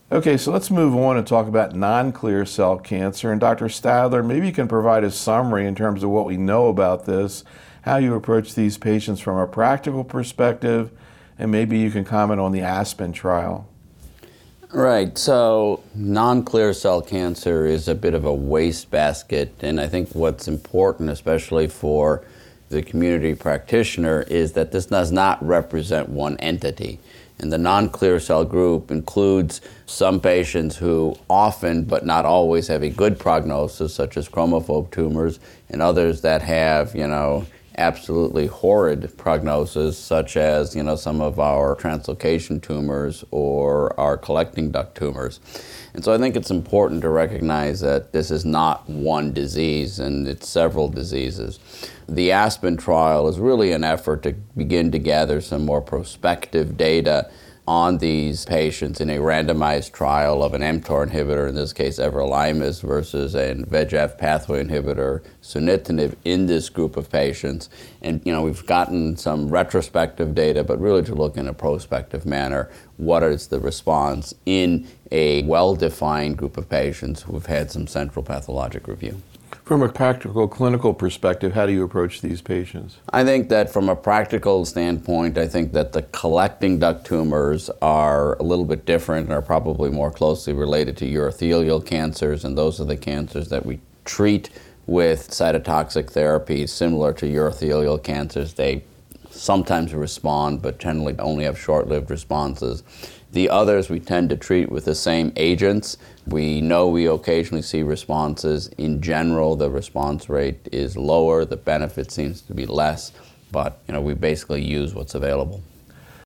Okay, so let's move on and talk about non-clear cell cancer. And Dr. Stadler, maybe you can provide a summary in terms of what we know about this, how you approach these patients from a practical perspective, and maybe you can comment on the ASPEN trial. Right, so non-clear cell cancer is a bit of a wastebasket, and I think what's important, especially for the community practitioner, is that this does not represent one entity. And the non-clear cell group includes some patients who often, but not always, have a good prognosis, such as chromophobe tumors, and others that have, absolutely horrid prognosis, such as, some of our translocation tumors or our collecting duct tumors. And so I think it's important to recognize that this is not one disease, and it's several diseases. The ASPEN trial is really an effort to begin to gather some more prospective data on these patients in a randomized trial of an mTOR inhibitor, in this case everolimus, versus a VEGF pathway inhibitor, sunitinib, in this group of patients. And we've gotten some retrospective data, but really to look in a prospective manner, what is the response in a well-defined group of patients who have had some central pathologic review. From a practical clinical perspective, how do you approach these patients? I think that from a practical standpoint, I think that the collecting duct tumors are a little bit different and are probably more closely related to urothelial cancers, and those are the cancers that we treat with cytotoxic therapies similar to urothelial cancers. They sometimes respond, but generally only have short-lived responses. The others we tend to treat with the same agents. We know we occasionally see responses. In general, the response rate is lower, the benefit seems to be less, but we basically use what's available.